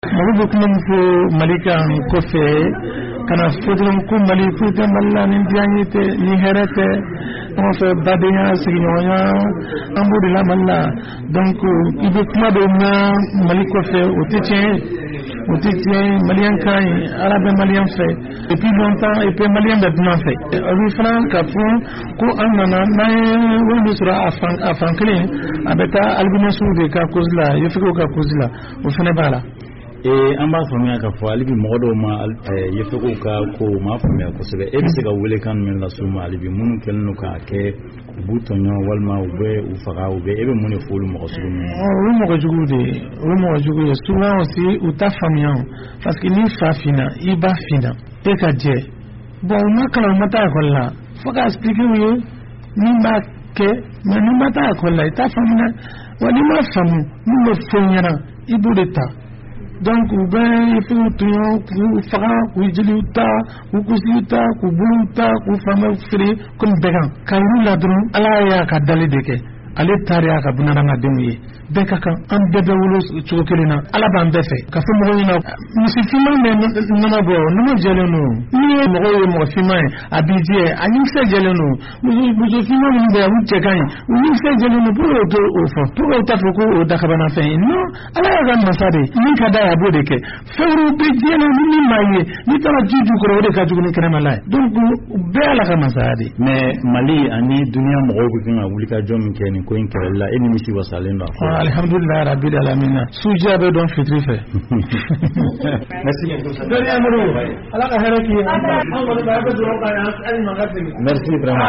Marubu kuma muso Malika kofe kana fodon ku Maliku te malla ni dianite ni herete on fait badenya signyonya amboudi la malla donc ibe kuma do na Maliko fe au titien malien kai arabe malien fait depuis longtemps et puis malien maintenant fait lui franc kapon ko anana na woni sura afan clean abeta albinesu de ka kozla yefiko ka kozla o fene bala an b'a faamuya ka fɔ hali bi mɔgɔ dɔw ma yefeko ka ko ma faamuya kosɛbɛ e bɛ se ka wele kan min las'u ma hali bi minnu kɛlen don k'a kɛ u b'u tɔɲɔ walima u bɛ u faga u bɛ e bɛ mun de fɔ olu mɔgɔ sugu ninnu o ye mɔgɔ jugu de souvent aussi u t'a faamuya parce que ni fa finna i ba finna e ka jɛ bon u ma kalan u ma taa ekɔli la fo ka expliquer u ye min b'a kɛ mais ni ma taa ekɔli la i t'a faamuya wa ni ma faamu min bɛ fɔ ɲɛna i b'o de ta. Donc u bɛ fɛnw tɔɲɔ k'u faga k'u jeliw ta k'u kusiw ta k'u bolow ta k'u faamaw feere comme bɛgan ka yir'u la dɔrɔn Ala y'a ka dali de kɛ ale taara y'a ka bunadamadenw ye bɛɛ ka kan an bɛɛ bɛ wolo cogo kelen na Ala b'an bɛɛ fɛ ka fɔ mɔgɔw ɲɛna misifinman bɛ nɔnɔ bɔ nɔnɔ jɛlen don n'i ye mɔgɔw ye mɔgɔ finman ye a b'i jɛ a ɲikisɛ jɛlen don muso finman minnu bɛ yan u cɛ ka ɲi u ɲikisɛ jɛlen don pourquoi o t'o fɔ pourquoi o t'a fɔ ko o dakabanafɛn ye non Ala y'a ka masa de min ka d'a ye a b'o de kɛ fɛn wɛrɛw bɛ diɲɛ na ni min m'a ye n'i taara ji jukɔrɔ o de ka jugu ni kɛnɛmala ye donc bɛɛ Ala ka masaya de mais Mali ani duniya mɔgɔw bɛ kan ka wulikajɔ min kɛ nin ko in kɛlɛli la e nimisi wasalen don a fɔ alhamdulilahi rabbil alamin suja bɛ dɔn fitiri fɛ merci Ala ka hɛrɛ k'i ye an kɔni b'a bɛ dugawu k'a ye an ma ka segin merci vraiment